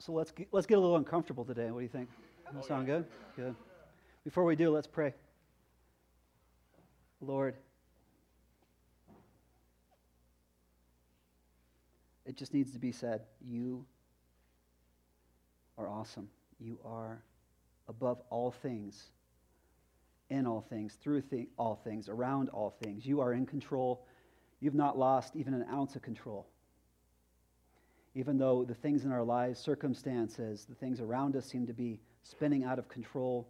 So let's get a little uncomfortable today. What do you think? Does that sound good? Good. Before we do, let's pray. Lord, it just needs to be said. You are awesome. You are above all things, in all things, through all things, around all things. You are in control. You've not lost even an ounce of control. Even though the things in our lives, circumstances, the things around us seem to be spinning out of control,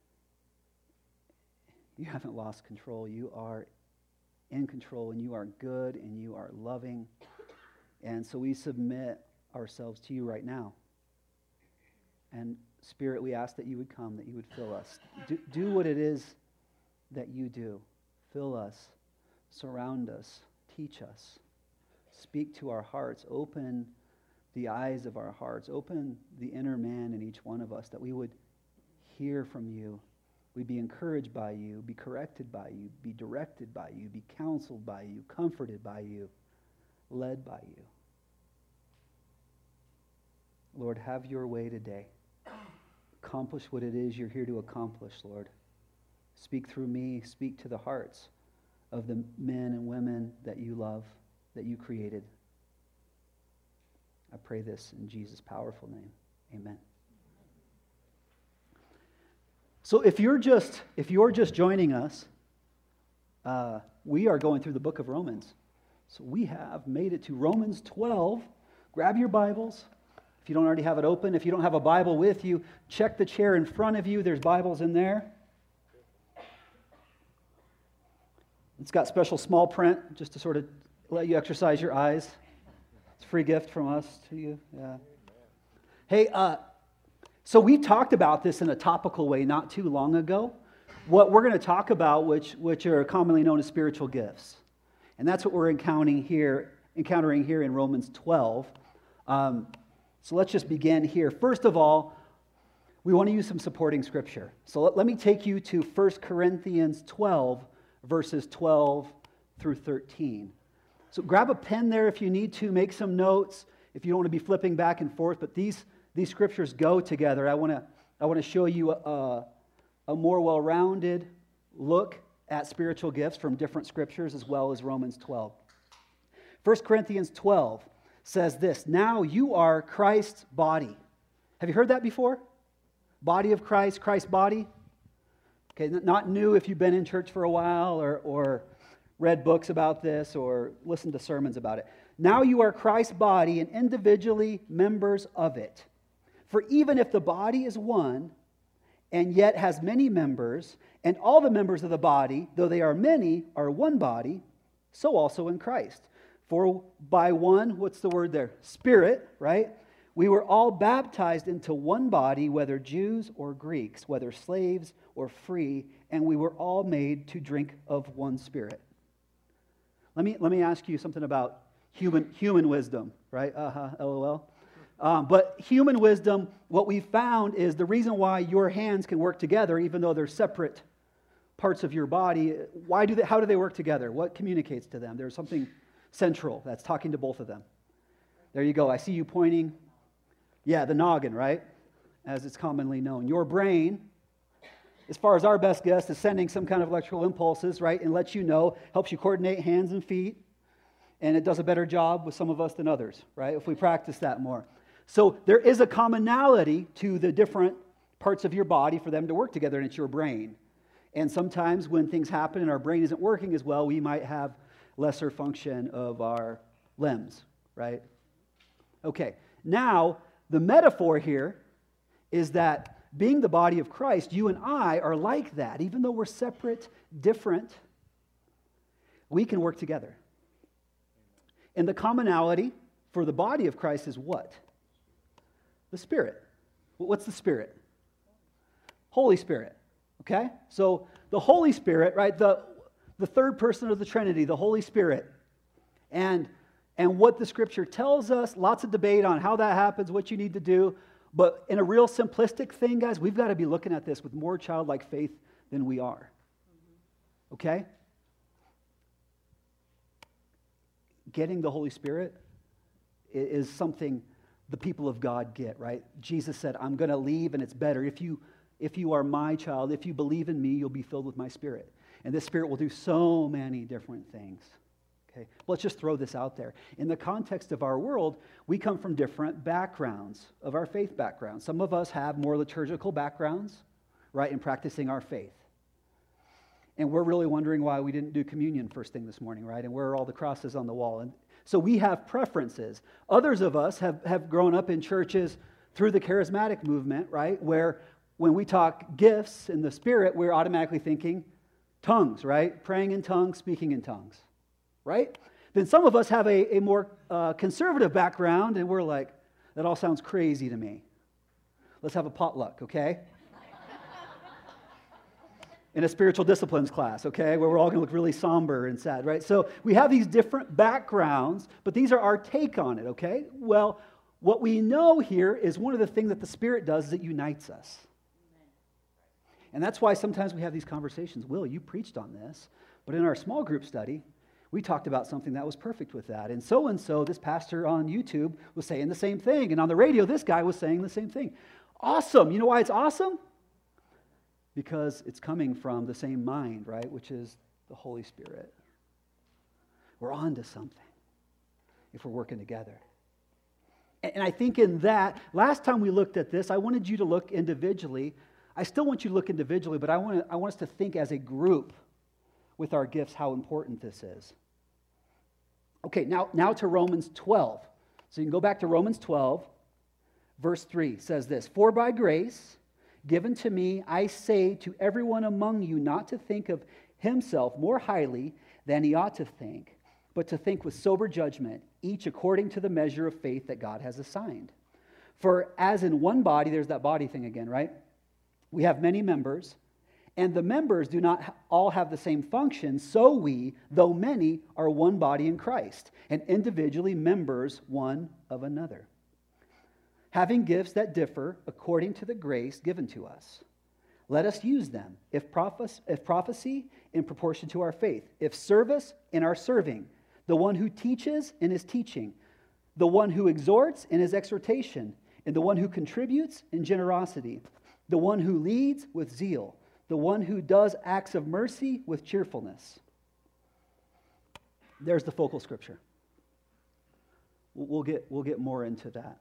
you haven't lost control. You are in control, and you are good, and you are loving. And so we submit ourselves to you right now. And Spirit, we ask that you would come, that you would fill us. Do what it is that you do. Fill us, surround us, teach us, speak to our hearts, open the eyes of our hearts, open the inner man in each one of us, that we would hear from you, we'd be encouraged by you, be corrected by you, be directed by you, be counseled by you, comforted by you, led by you. Lord, have your way today. Accomplish what it is you're here to accomplish, Lord. Speak through me, speak to the hearts of the men and women that you love, that you created. I pray this in Jesus' powerful name. Amen. So if you're just joining us, we are going through the book of Romans. So we have made it to Romans 12. Grab your Bibles. If you don't already have it open, if you don't have a Bible with you, check the chair in front of you. There's Bibles in there. It's got special small print just to sort of let you exercise your eyes. It's a free gift from us to you. Yeah. Hey, so we talked about this in a topical way not too long ago. What we're going to talk about, which are commonly known as spiritual gifts. And that's what we're encountering here in Romans 12. So let's just begin here. First of all, we want to use some supporting scripture. So let me take you to 1 Corinthians 12, verses 12 through 13. So grab a pen there if you need to. Make some notes if you don't want to be flipping back and forth. But these scriptures go together. I want to show you a more well-rounded look at spiritual gifts from different scriptures as well as Romans 12. 1 Corinthians 12 says this: now you are Christ's body. Have you heard that before? Body of Christ, Christ's body. Okay, not new if you've been in church for a while or read books about this or listened to sermons about it. Now you are Christ's body and individually members of it. For even if the body is one and yet has many members, and all the members of the body, though they are many, are one body, so also in Christ. For by one, what's the word there? Spirit, right? We were all baptized into one body, whether Jews or Greeks, whether slaves or free, and we were all made to drink of one Spirit. Let me ask you something about human wisdom, right? LOL. But human wisdom, what we found is the reason why your hands can work together, even though they're separate parts of your body. How do they work together? What communicates to them? There's something central that's talking to both of them. There you go. I see you pointing. Yeah, the noggin, right? As it's commonly known. Your brain, as far as our best guess, is sending some kind of electrical impulses, right? And lets you know, helps you coordinate hands and feet. And it does a better job with some of us than others, right? If we practice that more. So there is a commonality to the different parts of your body for them to work together, and it's your brain. And sometimes when things happen and our brain isn't working as well, we might have lesser function of our limbs, right? Okay, now the metaphor here is that being the body of Christ, you and I are like that. Even though we're separate, different, we can work together. And the commonality for the body of Christ is what? The Spirit. What's the Spirit? Holy Spirit. Okay? So the Holy Spirit, right? The third person of the Trinity, the Holy Spirit. And what the Scripture tells us, lots of debate on how that happens, what you need to do. But in a real simplistic thing, guys, we've got to be looking at this with more childlike faith than we are. Okay? Getting the Holy Spirit is something the people of God get, right? Jesus said, I'm going to leave and it's better. If you are my child, if you believe in me, you'll be filled with my Spirit. And this Spirit will do so many different things. Okay, let's just throw this out there. In the context of our world, we come from different backgrounds of our faith backgrounds. Some of us have more liturgical backgrounds, right, in practicing our faith. And we're really wondering why we didn't do communion first thing this morning, right? And where are all the crosses on the wall? And so we have preferences. Others of us have grown up in churches through the charismatic movement, right? Where when we talk gifts in the Spirit, we're automatically thinking tongues, right? Praying in tongues, speaking in tongues, right? Then some of us have a more conservative background, and we're like, that all sounds crazy to me. Let's have a potluck, okay? In a spiritual disciplines class, okay, where we're all going to look really somber and sad, right? So we have these different backgrounds, but these are our take on it, okay? Well, what we know here is one of the things that the Spirit does is it unites us. And that's why sometimes we have these conversations. Will, you preached on this, but in our small group study, we talked about something that was perfect with that. And so, this pastor on YouTube was saying the same thing. And on the radio, this guy was saying the same thing. Awesome. You know why it's awesome? Because it's coming from the same mind, right? Which is the Holy Spirit. We're on to something if we're working together. And I think in that, last time we looked at this, I wanted you to look individually. I still want you to look individually, but I want us to think as a group with our gifts how important this is. Okay, now to Romans 12. So you can go back to Romans 12, verse 3 says this, "For by grace given to me, I say to everyone among you not to think of himself more highly than he ought to think, but to think with sober judgment, each according to the measure of faith that God has assigned. For as in one body," there's that body thing again, right? "We have many members, and the members do not all have the same function, so we, though many, are one body in Christ, and individually members one of another. Having gifts that differ according to the grace given to us. Let us use them. If prophecy, in proportion to our faith. If service, in our serving. The one who teaches, in his teaching. The one who exhorts, in his exhortation. And the one who contributes, in generosity. The one who leads, with zeal. The one who does acts of mercy, with cheerfulness." There's the focal scripture. We'll get more into that.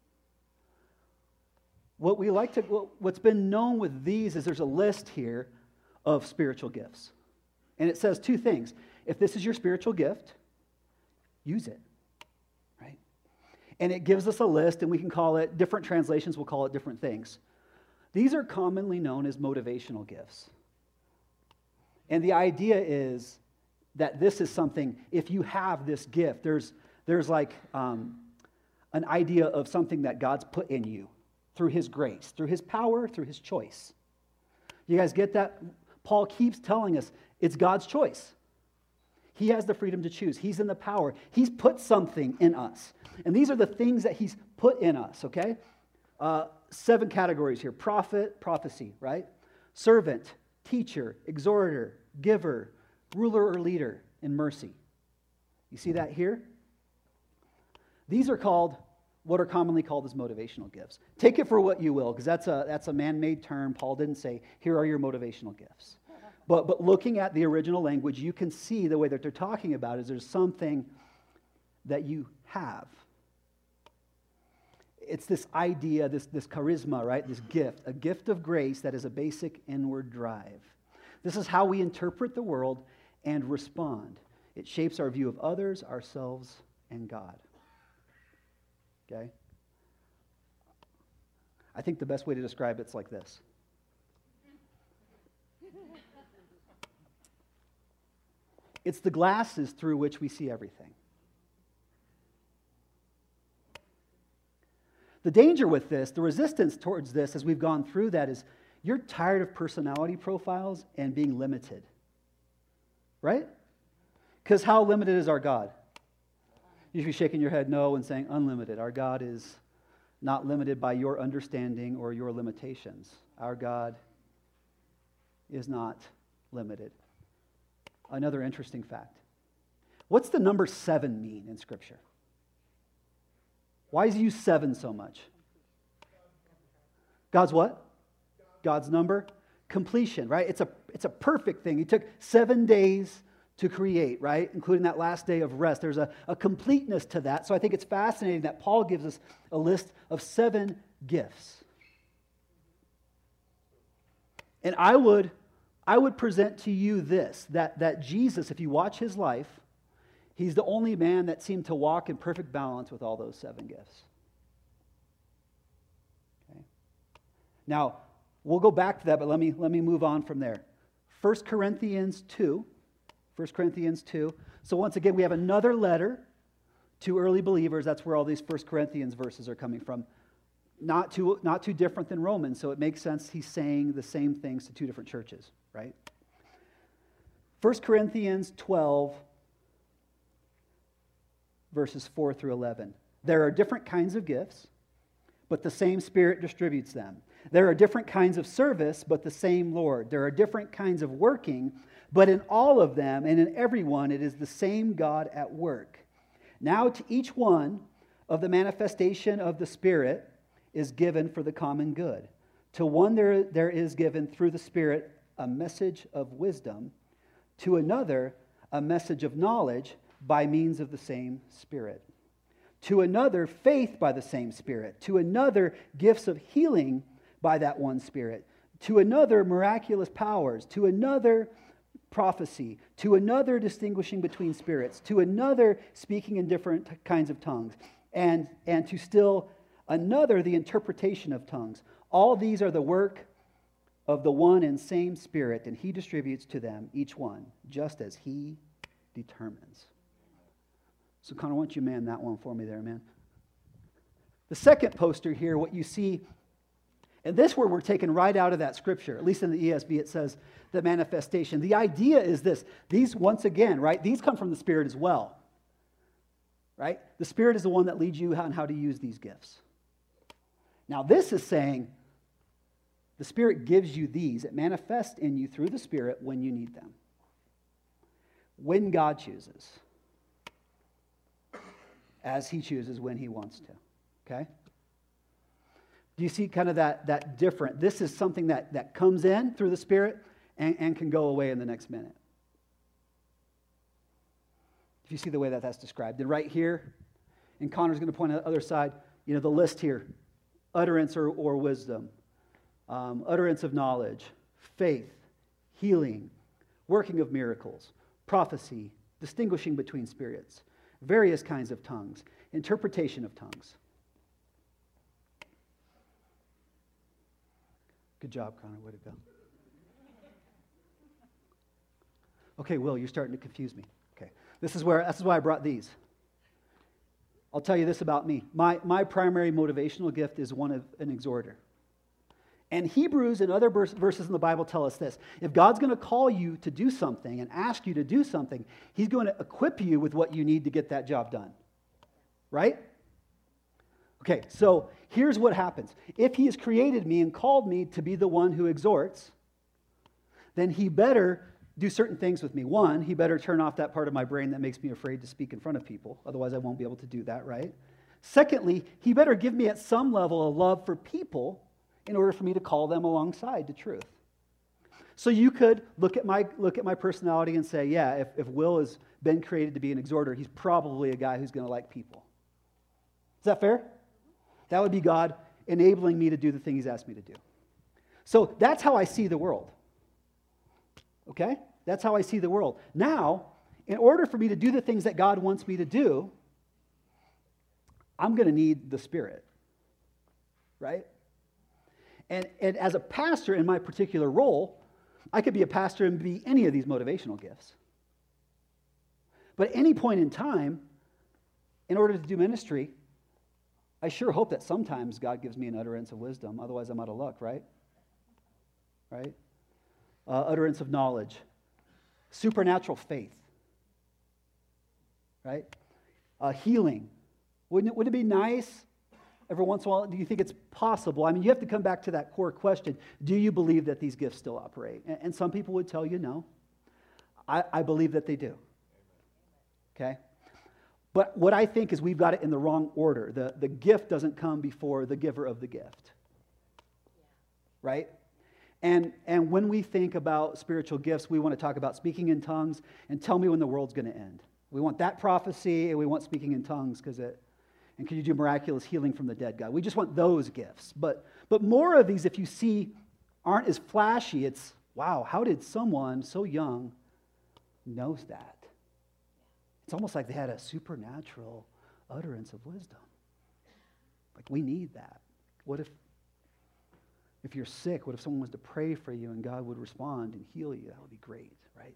What's been known with these is there's a list here of spiritual gifts. And it says two things. If this is your spiritual gift, use it, right? And it gives us a list, and we can call it, different translations will call it different things. These are commonly known as motivational gifts. And the idea is that this is something, if you have this gift, there's like an idea of something that God's put in you through his grace, through his power, through his choice. You guys get that? Paul keeps telling us it's God's choice. He has the freedom to choose. He's in the power. He's put something in us. And these are the things that he's put in us, okay? 7 categories here. Prophet, prophecy, right? Servant, teacher, exhorter, giver, ruler or leader, and mercy. You see that here? These are called, what are commonly called as motivational gifts. Take it for what you will, because that's a man-made term. Paul didn't say, here are your motivational gifts. But looking at the original language, you can see the way that they're talking about is there's something that you have. It's this idea, this charisma, right? This gift, a gift of grace that is a basic inward drive. This is how we interpret the world and respond. It shapes our view of others, ourselves, and God. Okay? I think the best way to describe it's like this. It's the glasses through which we see everything. The danger with this, the resistance towards this as we've gone through that is you're tired of personality profiles and being limited. Right? Because how limited is our God? You should be shaking your head no and saying unlimited. Our God is not limited by your understanding or your limitations. Our God is not limited. Another interesting fact. What's the number 7 mean in Scripture? Why does he use 7 so much? God's what? God's number? Completion, right? It's a perfect thing. He took 7 days to create, right? Including that last day of rest. There's a completeness to that. So I think it's fascinating that Paul gives us a list of 7 gifts. And I would present to you this, that Jesus, if you watch his life, he's the only man that seemed to walk in perfect balance with all those 7 gifts. Okay. Now, we'll go back to that, but let me move on from there. 1 Corinthians 2. So once again, we have another letter to early believers. That's where all these 1 Corinthians verses are coming from. Not too different than Romans, so it makes sense he's saying the same things to 2 different churches, right? 1 Corinthians 12, verses 4 through 11. There are different kinds of gifts, but the same Spirit distributes them. There are different kinds of service, but the same Lord. There are different kinds of working, but in all of them and in everyone, it is the same God at work. Now to each one of the manifestation of the Spirit is given for the common good. To one there is given through the Spirit a message of wisdom, to another a message of knowledge by means of the same Spirit. To another faith by the same Spirit. To another gifts of healing by that one Spirit. To another miraculous powers. To another prophecy, to another distinguishing between spirits, to another speaking in different kinds of tongues, and to still another the interpretation of tongues. All these are the work of the one and same Spirit, and he distributes to them, each one, just as he determines. So Connor, why don't you man that one for me there, man? The second poster here, what you see, and this word we're taken right out of that scripture, at least in the ESV, it says the manifestation. The idea is this. These, once again, right, these come from the Spirit as well. Right? The Spirit is the one that leads you on how to use these gifts. Now, this is saying the Spirit gives you these. It manifests in you through the Spirit when you need them. When God chooses. As he chooses when he wants to. Okay? Do you see kind of that different? This is something that comes in through the Spirit and can go away in the next minute. If you see the way that's described. And right here, and Connor's going to point out the other side, the list here. Utterance or wisdom. Utterance of knowledge. Faith. Healing. Working of miracles. Prophecy. Distinguishing between spirits. Various kinds of tongues. Interpretation of tongues. Good job, Connor. Way to go. Okay, Will, you're starting to confuse me. Okay, this is why I brought these. I'll tell you this about me. My primary motivational gift is one of an exhorter. And Hebrews and other verses in the Bible tell us this. If God's going to call you to do something and ask you to do something, he's going to equip you with what you need to get that job done. Right? Okay, so here's what happens. If he has created me and called me to be the one who exhorts, then he better do certain things with me. One, he better turn off that part of my brain that makes me afraid to speak in front of people. Otherwise, I won't be able to do that, right? Secondly, he better give me at some level a love for people in order for me to call them alongside to truth. So you could look at my personality and say, yeah, if Will has been created to be an exhorter, he's probably a guy who's going to like people. Is that fair? That would be God enabling me to do the thing he's asked me to do. So that's how I see the world. Okay? That's how I see the world. Now, in order for me to do the things that God wants me to do, I'm going to need the Spirit. Right? And as a pastor in my particular role, I could be a pastor and be any of these motivational gifts. But at any point in time, in order to do ministry, I sure hope that sometimes God gives me an utterance of wisdom. Otherwise, I'm out of luck, right? Right? Utterance of knowledge. Supernatural faith. Right? Healing. Wouldn't it be nice every once in a while? Do you think it's possible? I mean, you have to come back to that core question. Do you believe that these gifts still operate? And some people would tell you no. I believe that they do. Okay? But what I think is we've got it in the wrong order. The gift doesn't come before the giver of the gift. Right? And when we think about spiritual gifts, we want to talk about speaking in tongues and tell me when the world's going to end. We want that prophecy, and we want speaking in tongues and can you do miraculous healing from the dead, God? We just want those gifts. But more of these, if you see, aren't as flashy. It's, wow, how did someone so young knows that? It's almost like they had a supernatural utterance of wisdom. Like, we need that. What if you're sick, what if someone was to pray for you and God would respond and heal you? That would be great, right?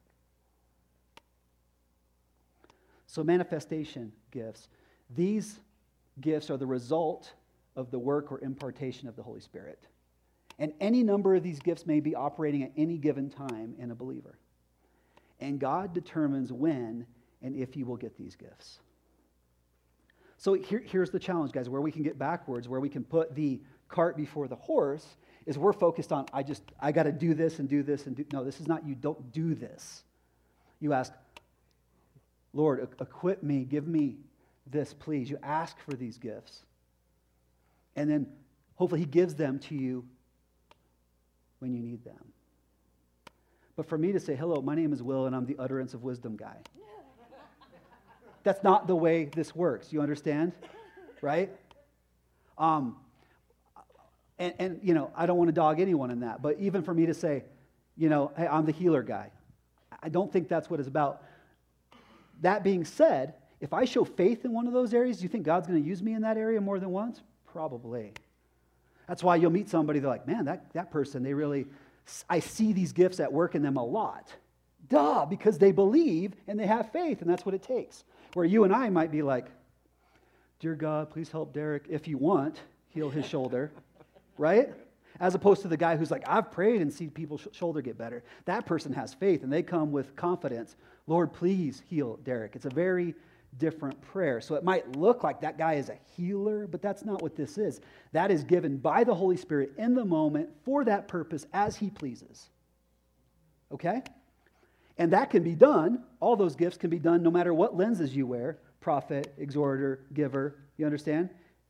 So manifestation gifts. These gifts are the result of the work or impartation of the Holy Spirit. And any number of these gifts may be operating at any given time in a believer. And God determines when and if you will get these gifts. So here's the challenge, guys, where we can get backwards, where we can put the cart before the horse, is we're focused on, I got to do this and do this and do. No, this is not, you don't do this. You ask, Lord, equip me, give me this, please. You ask for these gifts. And then hopefully he gives them to you when you need them. But for me to say, hello, my name is Will, and I'm the utterance of wisdom guy. That's not the way this works. You understand? Right? And you know, I don't want to dog anyone in that. But even for me to say, you know, hey, I'm the healer guy. I don't think that's what it's about. That being said, if I show faith in one of those areas, do you think God's going to use me in that area more than once? Probably. That's why you'll meet somebody, they're like, man, that person, I see these gifts at work in them a lot. Duh, because they believe and they have faith, and that's what it takes. Where you and I might be like, dear God, please help Derek, if you want, heal his shoulder, right? As opposed to the guy who's like, I've prayed and seen people's shoulder get better. That person has faith, and they come with confidence. Lord, please heal Derek. It's a very different prayer. So it might look like that guy is a healer, but that's not what this is. That is given by the Holy Spirit in the moment for that purpose as he pleases. Okay? And that can be done, all those gifts can be done no matter what lenses you wear, prophet, exhorter, giver, you understand?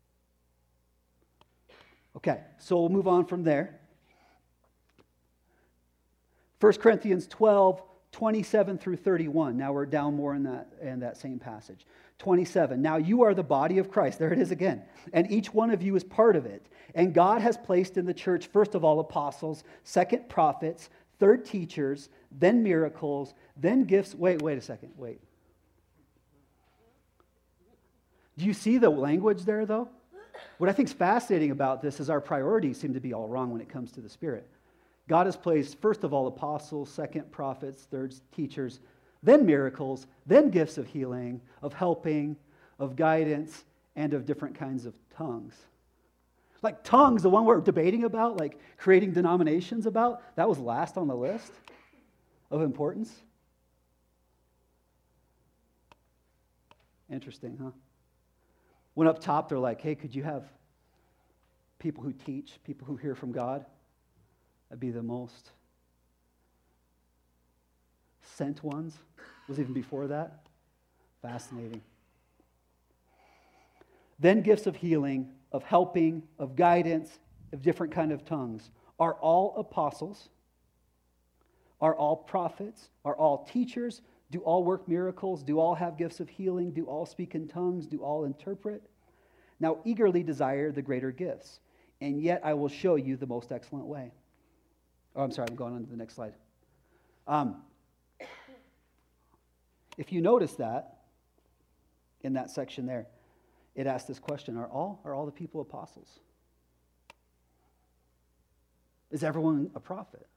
Okay, so we'll move on from there. 1 Corinthians 12, 27 through 31. Now we're down more in that same passage. 27. Now you are the body of Christ. There it is again. And each one of you is part of it. And God has placed in the church, first of all, apostles, second, prophets, third, teachers, then miracles, then gifts. Wait a second. Wait. Do you see the language there, though? What I think is fascinating about this is our priorities seem to be all wrong when it comes to the Spirit. God has placed, first of all, apostles, second, prophets, third, teachers, then miracles, then gifts of healing, of helping, of guidance, and of different kinds of tongues. Like tongues, the one we're debating about, like creating denominations about, that was last on the list of importance. Interesting, huh? When up top, they're like, hey, could you have people who teach, people who hear from God? That'd be the most sent ones. It was even before that. Fascinating. Then gifts of healing, of helping, of guidance, of different kind of tongues. Are all apostles? Are all prophets? Are all teachers? Do all work miracles? Do all have gifts of healing? Do all speak in tongues? Do all interpret? Now eagerly desire the greater gifts, and yet I will show you the most excellent way. Oh, I'm sorry, I'm going on to the next slide. If you notice that, in that section there, it asks this question, are all the people apostles? Is everyone a prophet?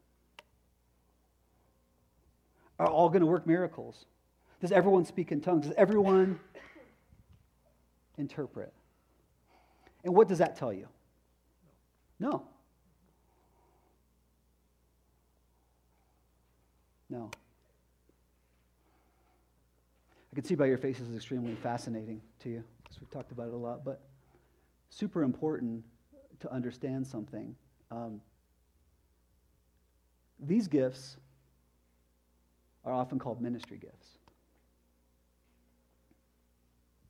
Are all going to work miracles? Does everyone speak in tongues? Does everyone interpret? And what does that tell you? No. No. I can see by your faces it's extremely fascinating to you, because we've talked about it a lot, but super important to understand something. These gifts are often called ministry gifts.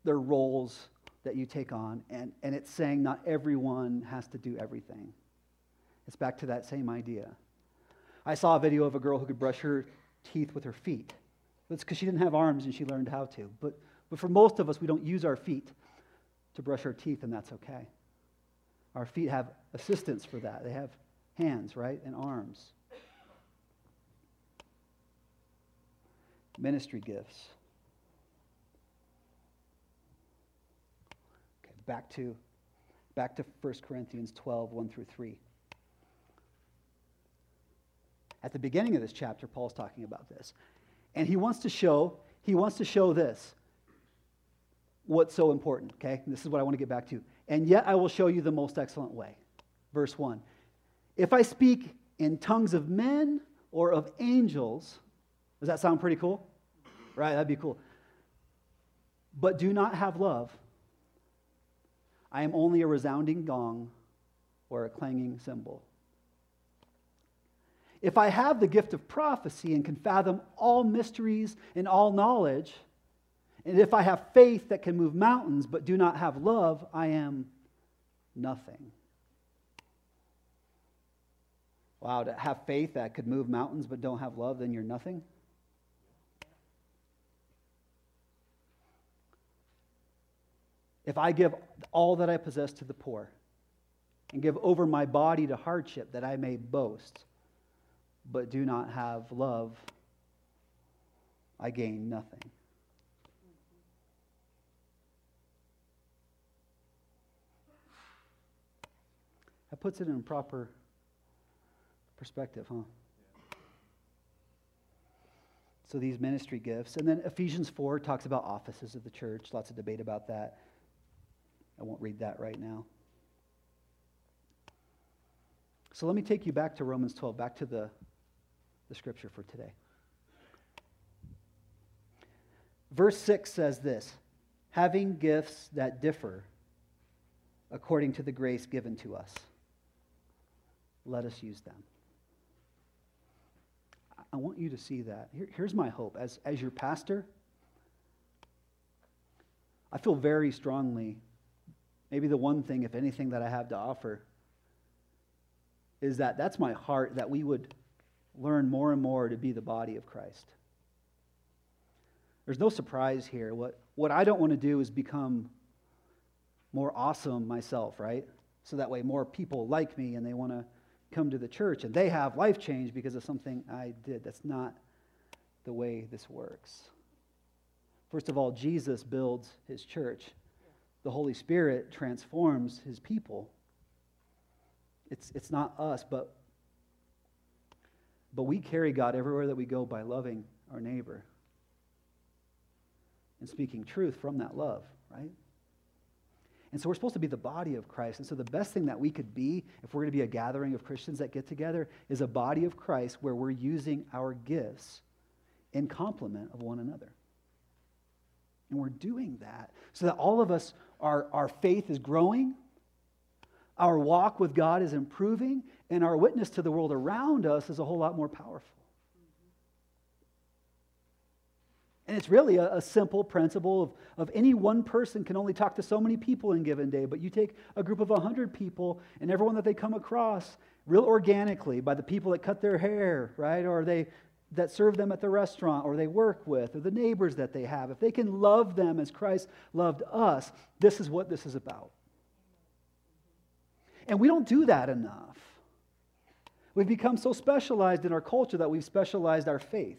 They're roles that you take on, and it's saying not everyone has to do everything. It's back to that same idea. I saw a video of a girl who could brush her teeth with her feet. That's because she didn't have arms and she learned how to. But for most of us, we don't use our feet to brush our teeth, and that's okay. Our feet have assistance for that. They have hands, right, and arms. Ministry gifts. Okay, back to 1 Corinthians 12, 1 through 3. At the beginning of this chapter, Paul's talking about this. And he wants to show this, what's so important, okay? And this is what I want to get back to. And yet I will show you the most excellent way. Verse 1. If I speak in tongues of men or of angels, does that sound pretty cool? Right, that'd be cool. But do not have love, I am only a resounding gong or a clanging cymbal. If I have the gift of prophecy and can fathom all mysteries and all knowledge, and if I have faith that can move mountains but do not have love, I am nothing. Wow, to have faith that could move mountains but don't have love, then you're nothing? If I give all that I possess to the poor and give over my body to hardship that I may boast, but do not have love, I gain nothing. That puts it in proper perspective, huh? So these ministry gifts. And then Ephesians 4 talks about offices of the church. Lots of debate about that. I won't read that right now. So let me take you back to Romans 12, back to the scripture for today. Verse 6 says this, having gifts that differ according to the grace given to us, let us use them. I want you to see that. Here's my hope. As your pastor, I feel very strongly, maybe the one thing, if anything, that I have to offer is that's my heart, that we would learn more and more to be the body of Christ. There's no surprise here. What I don't want to do is become more awesome myself, right? So that way more people like me and they want to come to the church and they have life change because of something I did. That's not the way this works. First of all, Jesus builds his church. The Holy Spirit transforms his people. It's not us, but we carry God everywhere that we go by loving our neighbor and speaking truth from that love, right? And so we're supposed to be the body of Christ. And so the best thing that we could be, if we're going to be a gathering of Christians that get together, is a body of Christ where we're using our gifts in complement of one another. And we're doing that so that all of us, our faith is growing, our walk with God is improving, and our witness to the world around us is a whole lot more powerful. And it's really a simple principle of any one person can only talk to so many people in a given day, but you take a group of 100 people and everyone that they come across real organically by the people that cut their hair, right, or that serve them at the restaurant, or they work with, or the neighbors that they have, if they can love them as Christ loved us, this is what this is about. And we don't do that enough. We've become so specialized in our culture that we've specialized our faith.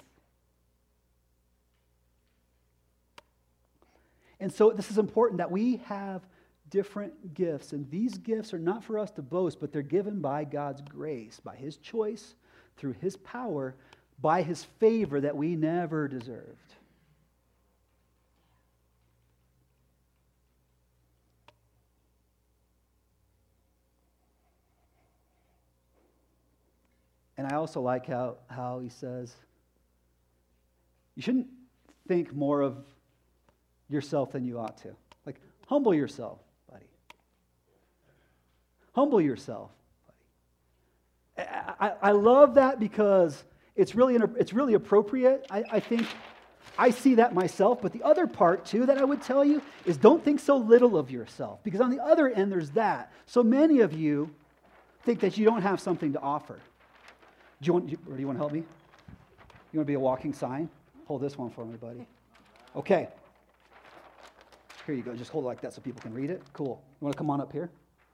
And so this is important that we have different gifts. And these gifts are not for us to boast, but they're given by God's grace, by his choice, through his power, by his favor that we never deserved. And I also like how he says, you shouldn't think more of yourself than you ought to. Like, humble yourself, buddy. Humble yourself, buddy. I love that because it's really appropriate. I think I see that myself, but the other part too that I would tell you is don't think so little of yourself, because on the other end there's that. So many of you think that you don't have something to offer. Do you want to help me? You want to be a walking sign? Hold this one for me, buddy. Okay. Here you go. Just hold it like that so people can read it. Cool. You want to come on up here?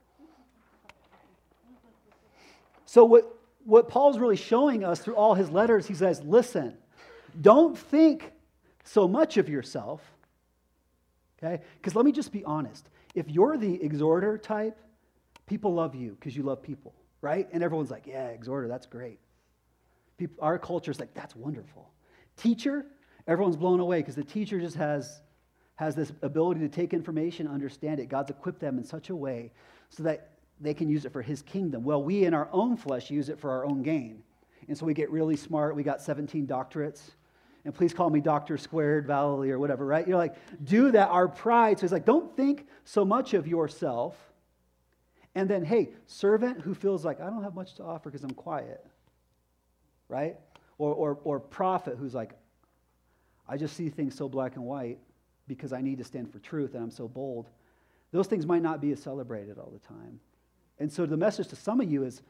So what Paul's really showing us through all his letters, he says, listen, don't think so much of yourself, okay? Because let me just be honest. If you're the exhorter type, people love you because you love people, right? And everyone's like, yeah, exhorter, that's great. Our culture's like, that's wonderful. Teacher, everyone's blown away because the teacher just has this ability to take information, understand it. God's equipped them in such a way so that they can use it for his kingdom. Well, we in our own flesh use it for our own gain. And so we get really smart. We got 17 doctorates. And please call me Dr. Squared, Valley, or whatever, right? You're like, do that, our pride. So it's like, don't think so much of yourself. And then, hey, servant who feels like, I don't have much to offer because I'm quiet, right? Or prophet who's like, I just see things so black and white because I need to stand for truth and I'm so bold. Those things might not be as celebrated all the time. And so the message to some of you is,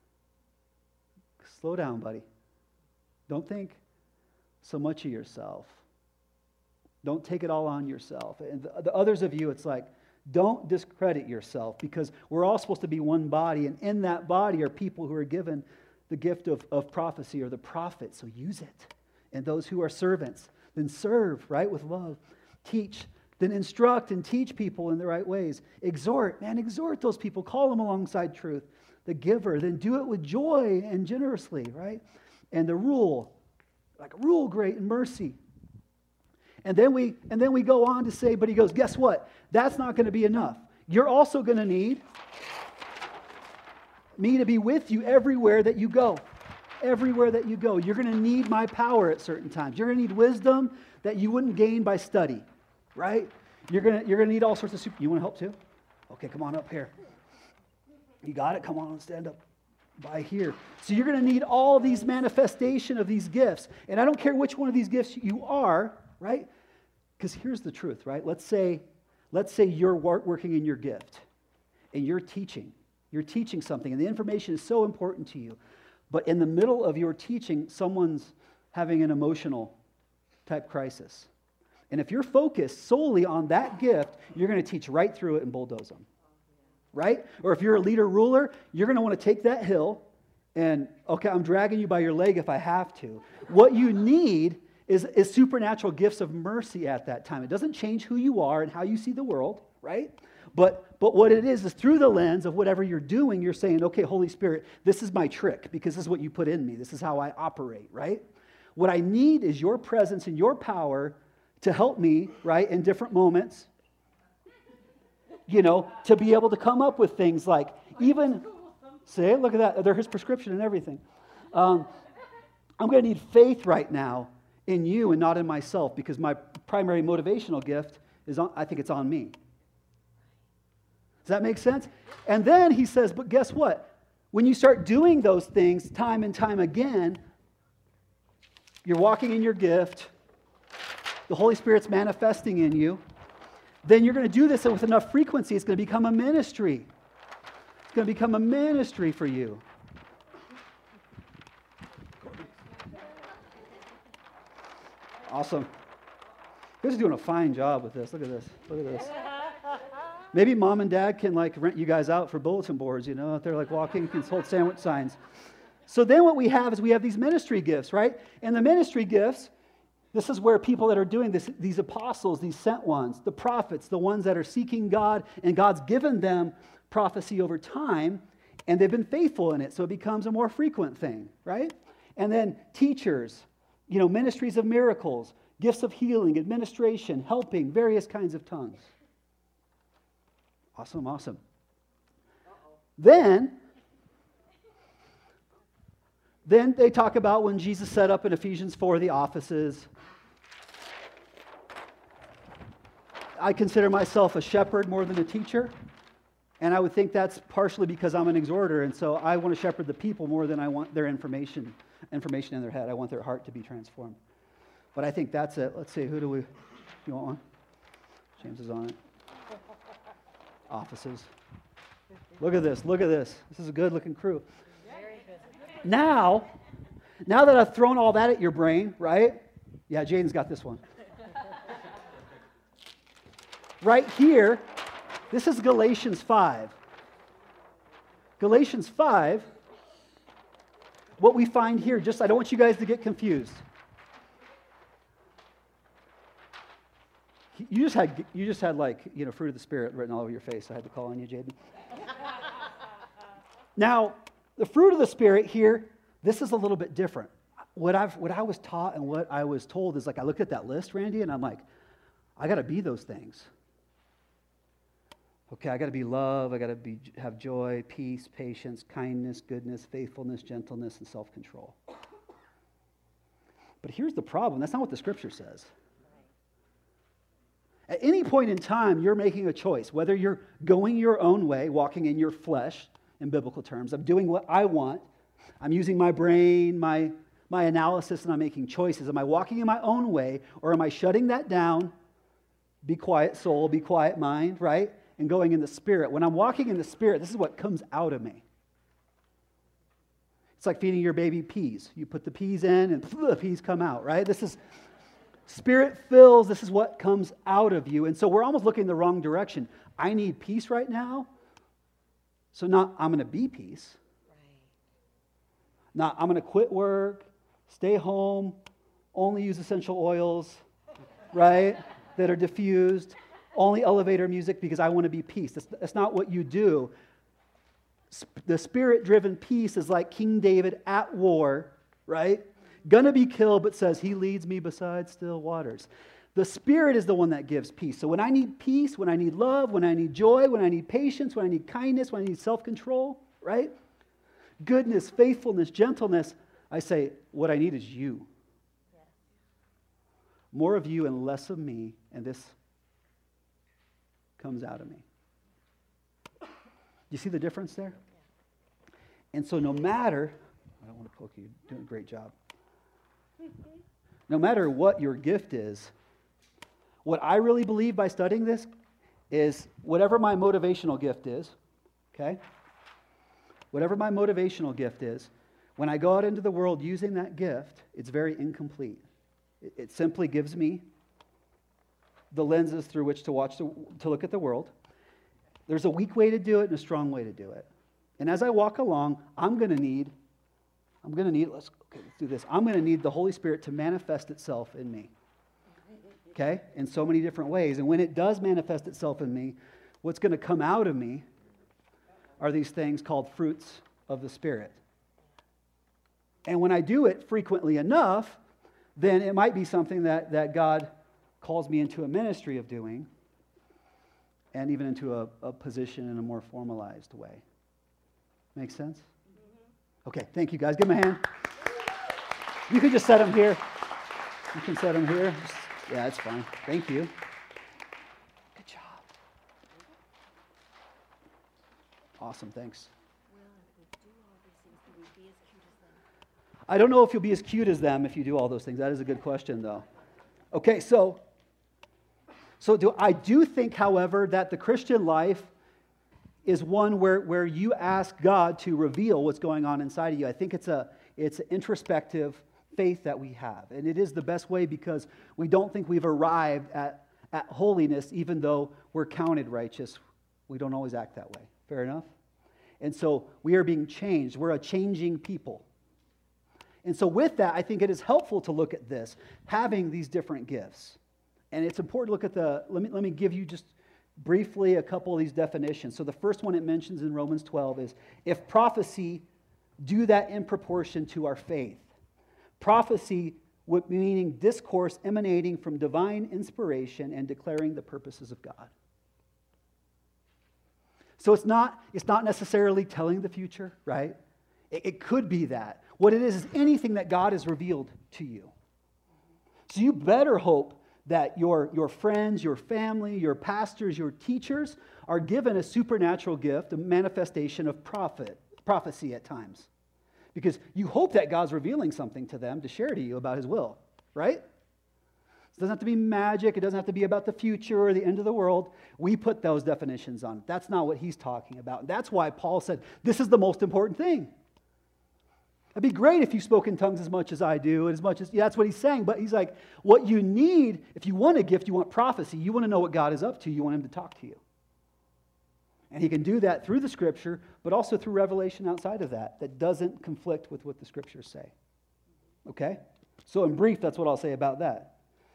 slow down, buddy. Don't think so much of yourself. Don't take it all on yourself. And the others of you, it's like, don't discredit yourself, because we're all supposed to be one body, and in that body are people who are given the gift of prophecy or the prophet, so use it. And those who are servants, then serve, right, with love. Teach, then instruct and teach people in the right ways. Exhort those people. Call them alongside truth. The giver, then do it with joy and generously, right? And the rule great in mercy. And then we go on to say, but he goes, guess what? That's not going to be enough. You're also going to need me to be with you everywhere that you go. Everywhere that you go. You're going to need my power at certain times. You're going to need wisdom that you wouldn't gain by study, right? You're going to need all sorts of You want to help too? Okay, come on up here. You got it? Come on, stand up by here. So you're going to need all these manifestation of these gifts. And I don't care which one of these gifts you are, right? Because here's the truth, right? Let's say you're working in your gift and you're teaching something, and the information is so important to you. But in the middle of your teaching, someone's having an emotional type crisis. And if you're focused solely on that gift, you're going to teach right through it and bulldoze them. Right? Or if you're a leader ruler, you're going to want to take that hill and, okay, I'm dragging you by your leg if I have to. What you need is supernatural gifts of mercy at that time. It doesn't change who you are and how you see the world, right? But what it is through the lens of whatever you're doing, you're saying, okay, Holy Spirit, this is my trick because this is what you put in me. This is how I operate, right? What I need is your presence and your power to help me, right, in different moments, to be able to come up with things like even, look at that, they're his prescription and everything. I'm going to need faith right now in you and not in myself, because my primary motivational gift I think it's on me. Does that make sense? And then he says, but guess what? When you start doing those things time and time again, you're walking in your gift, the Holy Spirit's manifesting in you, then you're going to do this with enough frequency, it's going to become a ministry. It's going to become a ministry for you. Awesome. You guys are doing a fine job with this. Look at this. Look at this. Maybe mom and dad can rent you guys out for bulletin boards, if they're walking, can hold sandwich signs. So then what we have is we have these ministry gifts, right? And the ministry gifts, this is where people that are doing this, these apostles, these sent ones, the prophets, the ones that are seeking God, and God's given them prophecy over time, and they've been faithful in it, so it becomes a more frequent thing, right? And then teachers, ministries of miracles, gifts of healing, administration, helping, various kinds of tongues. Awesome. Then they talk about when Jesus set up in Ephesians 4 the offices. I consider myself a shepherd more than a teacher, and I would think that's partially because I'm an exhorter, and so I want to shepherd the people more than I want their information in their head. I want their heart to be transformed. But I think that's it. Let's see, you want one? James is on it. Offices. Look at this. This is a good-looking crew. Now that I've thrown all that at your brain, right? Yeah, Jaden's got this one. Right here, this is Galatians 5. Galatians 5, what we find here, I don't want you guys to get confused. You just had like, fruit of the Spirit written all over your face. I had to call on you, Jaden. Now, the fruit of the Spirit here, this is a little bit different. What I was taught and what I was told is like, I looked at that list, Randy, and I'm like, I got to be those things. Okay, I got to be love, I got to have joy, peace, patience, kindness, goodness, faithfulness, gentleness, and self-control. But here's the problem. That's not what the Scripture says. At any point in time, you're making a choice, whether you're going your own way, walking in your flesh, in biblical terms. I'm doing what I want. I'm using my brain, my analysis, and I'm making choices. Am I walking in my own way, or am I shutting that down? Be quiet soul, be quiet mind, right? And going in the Spirit. When I'm walking in the Spirit, this is what comes out of me. It's like feeding your baby peas. You put the peas in, and the peas come out, right? This is Spirit fills, this is what comes out of you. And so we're almost looking in the wrong direction. I need peace right now. So not I'm going to be peace. Not I'm going to quit work, stay home, only use essential oils, right, that are diffused, only elevator music because I want to be peace. That's not what you do. The Spirit-driven peace is like King David at war, right? Gonna be killed, but says, He leads me beside still waters. The Spirit is the one that gives peace. So when I need peace, when I need love, when I need joy, when I need patience, when I need kindness, when I need self-control, right? Goodness, faithfulness, gentleness, I say, what I need is you. Yeah. More of you and less of me, and this comes out of me. You see the difference there? Yeah. And so no matter, I don't want to poke you, you're doing a great job. No matter what your gift is, what I really believe by studying this is whatever my motivational gift is, okay? Whatever my motivational gift is, when I go out into the world using that gift, it's very incomplete. It simply gives me the lenses through which to look at the world. There's a weak way to do it and a strong way to do it. And as I walk along, I'm going to need, let's do this. I'm going to need the Holy Spirit to manifest itself in me. Okay? In so many different ways. And when it does manifest itself in me, what's going to come out of me are these things called fruits of the Spirit. And when I do it frequently enough, then it might be something that God calls me into a ministry of doing, and even into a position in a more formalized way. Make sense? Okay, thank you guys. Give them a hand. You can just set them here. You can set them here. Yeah, that's fine. Thank you. Good job. Awesome, thanks. I don't know if you'll be as cute as them if you do all those things. That is a good question, though. Okay, so I do think, however, that the Christian life is one where you ask God to reveal what's going on inside of you. I think it's an introspective faith that we have. And it is the best way because we don't think we've arrived at holiness, even though we're counted righteous. We don't always act that way. Fair enough? And so we are being changed. We're a changing people. And so with that, I think it is helpful to look at this, having these different gifts. And it's important to look at let me give you just briefly a couple of these definitions. So the first one it mentions in Romans 12 is, if prophecy, do that in proportion to our faith. Prophecy, meaning discourse emanating from divine inspiration and declaring the purposes of God. So it's not necessarily telling the future, right? It could be that. What it is anything that God has revealed to you. So you better hope that your friends, your family, your pastors, your teachers are given a supernatural gift, a manifestation of prophecy at times. Because you hope that God's revealing something to them to share to you about His will, right? It doesn't have to be magic. It doesn't have to be about the future or the end of the world. We put those definitions on it. That's not what he's talking about. And that's why Paul said, this is the most important thing. It'd be great if you spoke in tongues as much as I do, and as much as, yeah, that's what he's saying. But he's like, what you need, if you want a gift, you want prophecy. You want to know what God is up to. You want him to talk to you. And he can do that through the Scripture, but also through revelation outside of that doesn't conflict with what the Scriptures say. Okay? So in brief, that's what I'll say about that.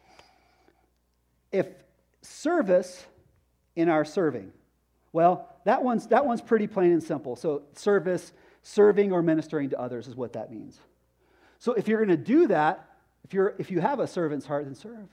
If service in our serving, well, that one's pretty plain and simple. So service, serving or ministering to others is what that means. So if you're going to do that, if you have a servant's heart, then serve.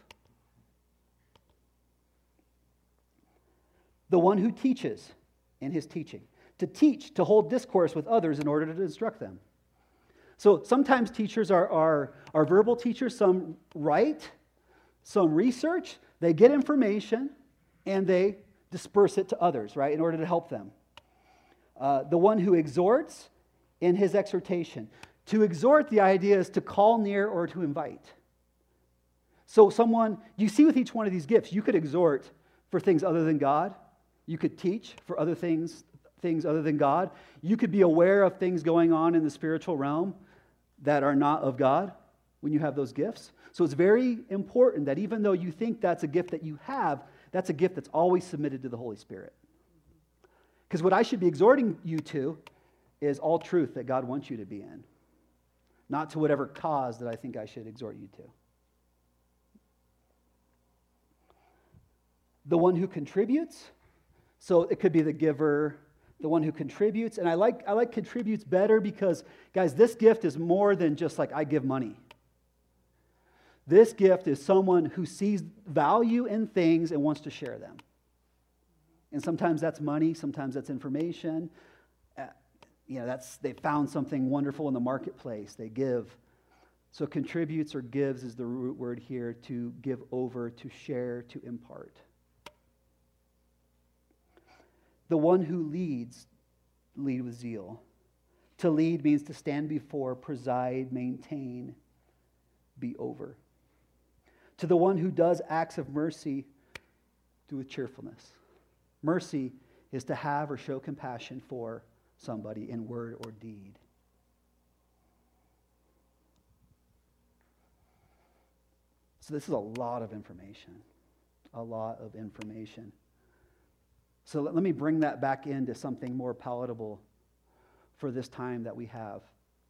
The one who teaches in his teaching. To teach, to hold discourse with others in order to instruct them. So sometimes teachers are verbal teachers. Some write, some research. They get information and they disperse it to others, right, in order to help them. The one who exhorts in his exhortation. To exhort, the idea is to call near or to invite. So you see with each one of these gifts, you could exhort for things other than God. You could teach for other things other than God. You could be aware of things going on in the spiritual realm that are not of God when you have those gifts. So it's very important that even though you think that's a gift that you have, that's a gift that's always submitted to the Holy Spirit. Because what I should be exhorting you to is all truth that God wants you to be in, not to whatever cause that I think I should exhort you to. The one who contributes, so it could be the giver, the one who contributes, and I like contributes better because, guys, this gift is more than just like I give money. This gift is someone who sees value in things and wants to share them. And sometimes that's money, sometimes that's information. They found something wonderful in the marketplace. They give. So contributes or gives is the root word here, to give over, to share, to impart. The one who leads, lead with zeal. To lead means to stand before, preside, maintain, be over. To the one who does acts of mercy, do with cheerfulness. Mercy is to have or show compassion for somebody in word or deed. So this is a lot of information. A lot of information. So let me bring that back into something more palatable for this time that we have.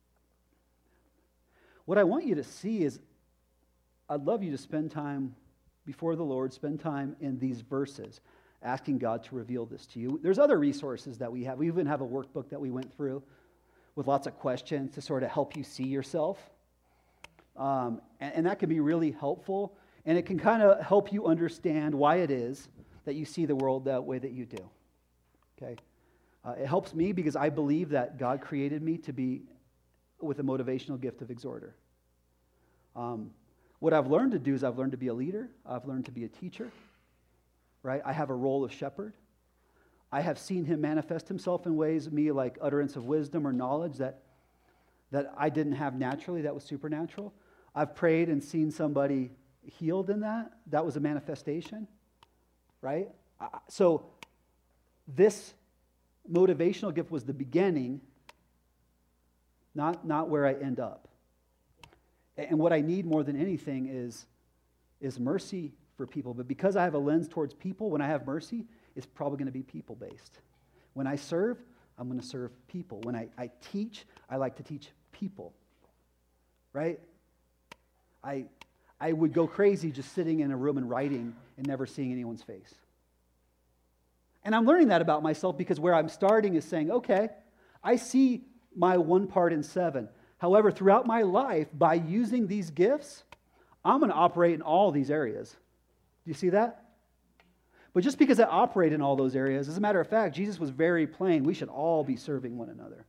What I want you to see is, I'd love you to spend time before the Lord, spend time in these verses, asking God to reveal this to you. There's other resources that we have. We even have a workbook that we went through with lots of questions to sort of help you see yourself. And that can be really helpful, and it can kind of help you understand why it is that you see the world that way that you do. Okay? It helps me because I believe that God created me to be with a motivational gift of exhorter. What I've learned to do is I've learned to be a leader. I've learned to be a teacher. Right? I have a role of shepherd. I have seen him manifest himself in ways of me like utterance of wisdom or knowledge that I didn't have naturally, that was supernatural. I've prayed and seen somebody healed in that. That was a manifestation. Right? So this motivational gift was the beginning, not where I end up. And what I need more than anything is mercy for people. But because I have a lens towards people, when I have mercy, it's probably going to be people-based. When I serve, I'm going to serve people. When I teach, I like to teach people. Right? I would go crazy just sitting in a room and writing and never seeing anyone's face. And I'm learning that about myself because where I'm starting is saying, okay, I see my one part in 7. However, throughout my life, by using these gifts, I'm going to operate in all these areas. Do you see that? But just because I operate in all those areas, as a matter of fact, Jesus was very plain. We should all be serving one another.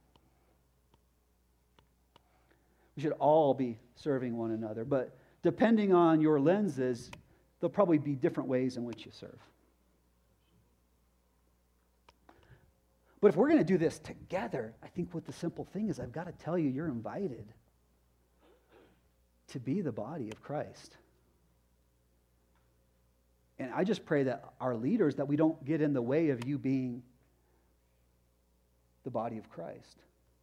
We should all be serving one another. But depending on your lenses, there'll probably be different ways in which you serve. But if we're going to do this together, I think what the simple thing is, I've got to tell you, you're invited to be the body of Christ. And I just pray that our leaders, that we don't get in the way of you being the body of Christ.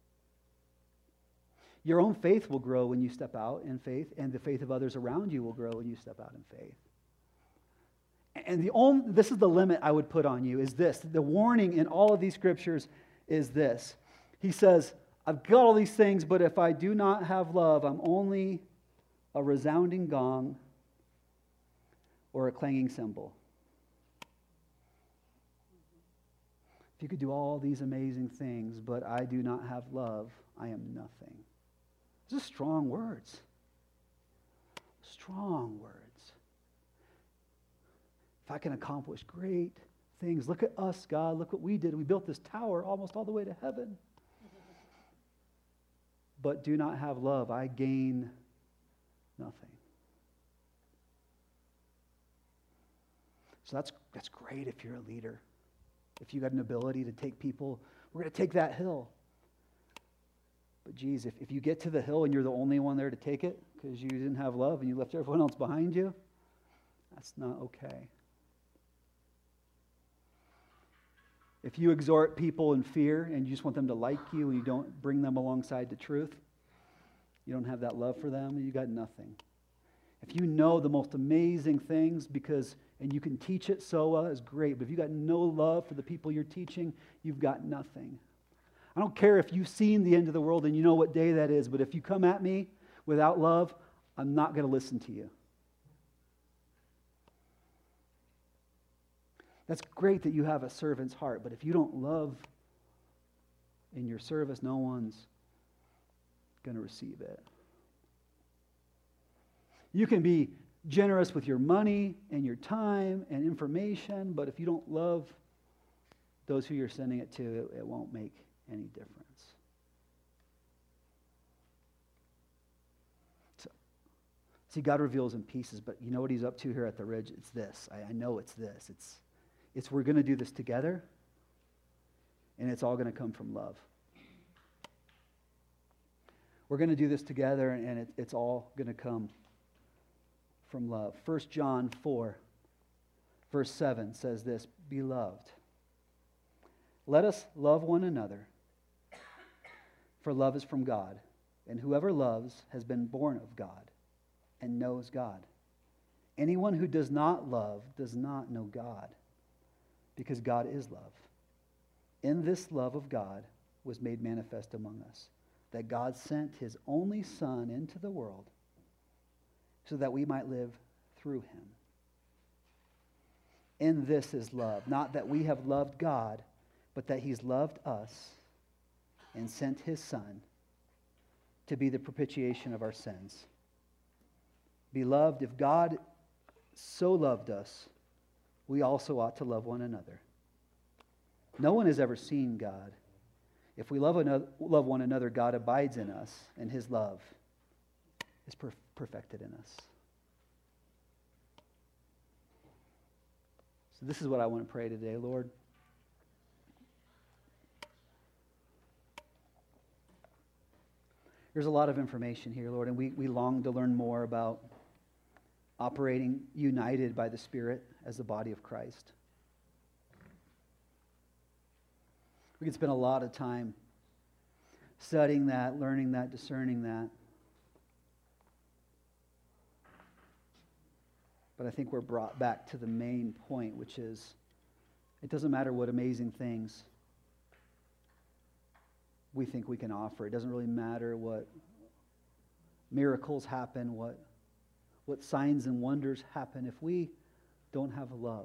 Your own faith will grow when you step out in faith, and the faith of others around you will grow when you step out in faith. And this is the limit I would put on you, is this. The warning in all of these scriptures is this. He says, I've got all these things, but if I do not have love, I'm only a resounding gong or a clanging cymbal. If you could do all these amazing things, but I do not have love, I am nothing. These are strong words. Strong words. If I can accomplish great things, look at us, God, look what we did. We built this tower almost all the way to heaven. But do not have love, I gain nothing. So that's great if you're a leader. If you got an ability to take people, we're going to take that hill. But geez, if you get to the hill and you're the only one there to take it because you didn't have love and you left everyone else behind you, that's not okay. If you exhort people in fear and you just want them to like you and you don't bring them alongside the truth, you don't have that love for them, you got nothing. If you know the most amazing things and you can teach it so well, that's great. But if you got no love for the people you're teaching, you've got nothing. I don't care if you've seen the end of the world and you know what day that is, but if you come at me without love, I'm not going to listen to you. That's great that you have a servant's heart, but if you don't love in your service, no one's going to receive it. You can be generous with your money and your time and information, but if you don't love those who you're sending it to, it won't make any difference. So, see, God reveals in pieces, but you know what he's up to here at the Ridge? It's this. I know it's this. It's we're going to do this together, and it's all going to come from love. We're going to do this together, and it's all going to come from love. 1 John 4, verse 7 says this, Beloved, let us love one another, for love is from God, and whoever loves has been born of God and knows God. Anyone who does not love does not know God, because God is love. In this love of God was made manifest among us, that God sent his only Son into the world so that we might live through him. In this is love, not that we have loved God, but that he's loved us and sent his Son to be the propitiation of our sins. Beloved, if God so loved us, we also ought to love one another. No one has ever seen God. If we love one another, God abides in us, and his love is perfected in us. So this is what I want to pray today, Lord. There's a lot of information here, Lord, and we long to learn more about operating united by the Spirit as the body of Christ. We could spend a lot of time studying that, learning that, discerning that. But I think we're brought back to the main point, which is it doesn't matter what amazing things we think we can offer. It doesn't really matter what miracles happen, what signs and wonders happen if we don't have love.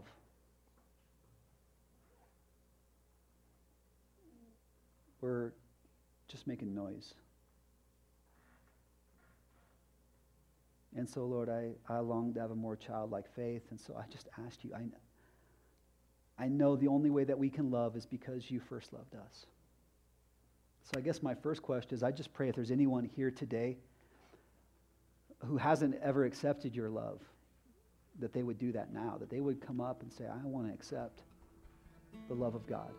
We're just making noise. And so, Lord, I long to have a more childlike faith, and so I just asked you, I know the only way that we can love is because you first loved us. So I guess my first question is, I just pray if there's anyone here today who hasn't ever accepted your love, that they would do that now, that they would come up and say, I want to accept the love of God.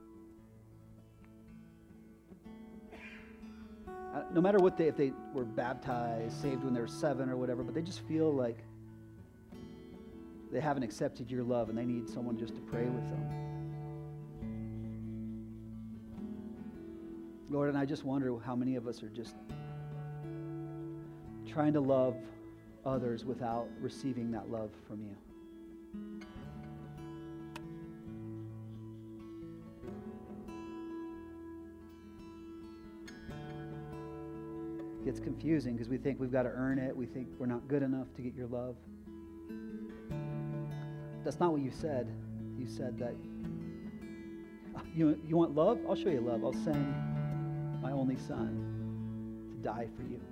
No matter what if they were baptized, saved when they were 7 or whatever, but they just feel like they haven't accepted your love and they need someone just to pray with them. Lord, and I just wonder how many of us are just trying to love others without receiving that love from you. It gets confusing because we think we've got to earn it. We think we're not good enough to get your love. That's not what you said. You said that you want love? I'll show you love. I'll send my only son to die for you.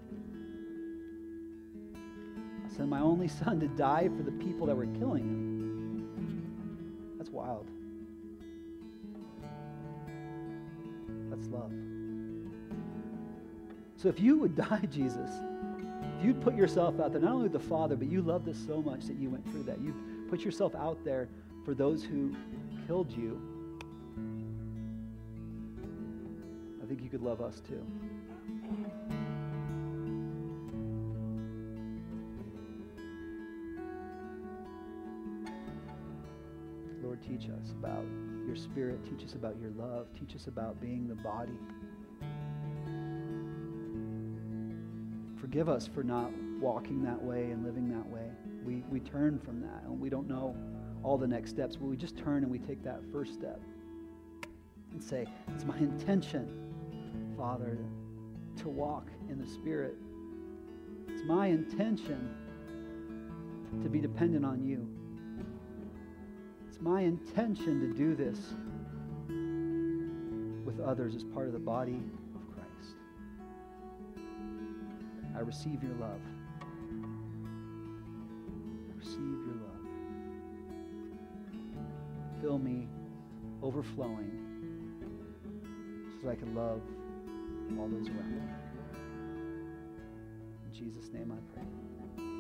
I'll send my only son to die for the people that were killing him. That's wild. That's love. So if you would die, Jesus, if you'd put yourself out there, not only with the Father, but you loved us so much that you went through that. You put yourself out there for those who killed you. I think you could love us too. Lord, teach us about your Spirit. Teach us about your love. Teach us about being the body. Forgive us for not walking that way and living that way. We turn from that, and we don't know all the next steps, but we just turn and we take that first step and say, it's my intention, Father, to walk in the Spirit. It's my intention to be dependent on you. It's my intention to do this with others as part of the body of Christ. I receive your love. I receive your love. Fill me overflowing so that I can love all those around me. In Jesus' name I pray.